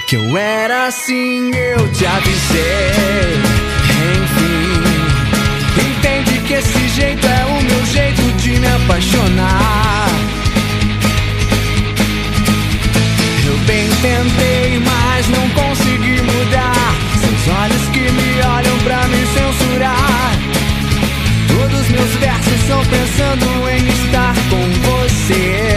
que eu era assim, eu te avisei. Enfim, entende que esse jeito é o meu jeito de me apaixonar. Eu bem tentei, mas não consegui mudar seus olhos que me olham pra me censurar. Todos meus versos são pensando em estar com você.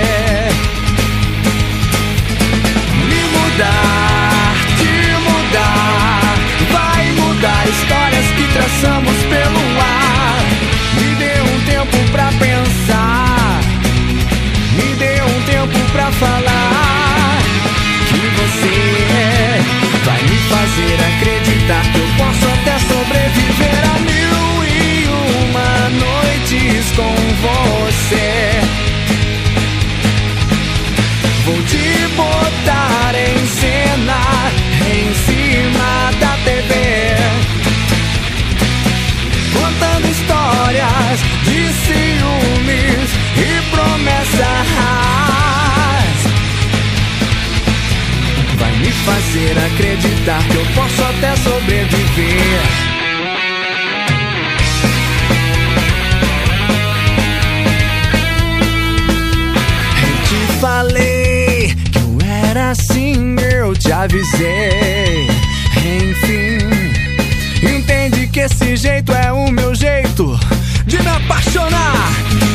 Me mudar, te mudar, vai mudar histórias que traçamos pelo ar. Me dê um tempo pra pensar, me dê um tempo pra falar que você vai me fazer acreditar que eu posso até sobreviver a 1001 noites com você. Vou te botar em cena em cima da TV, contando histórias de ciúmes e promessas. Vai me fazer acreditar que eu posso até sobreviver. Eu te falei que eu era assim, eu te avisei. Enfim, entende que esse jeito é o meu jeito de me apaixonar.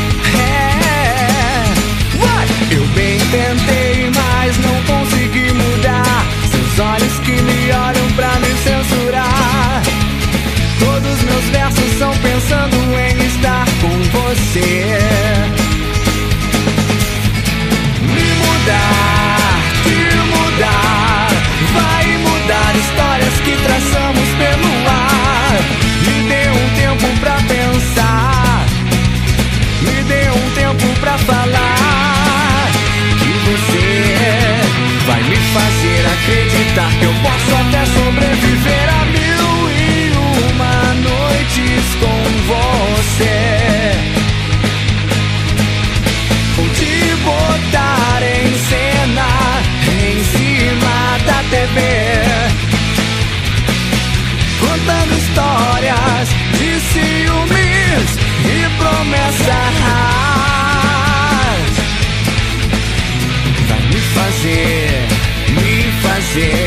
Vai! Eu bem tentei, mas não consegui mudar seus olhos que me olham pra me censurar. Todos meus versos são pensando em estar com você. Me mudar, te mudar, vai mudar histórias que traçamos pelo ar. Me dê um tempo pra pensar, me dê um tempo pra falar que você vai me fazer acreditar que eu posso até sobreviver a 1001 noites com você. Vou te botar em cena em cima da TV, contando histórias de ciúmes e promessas. Vai me fazer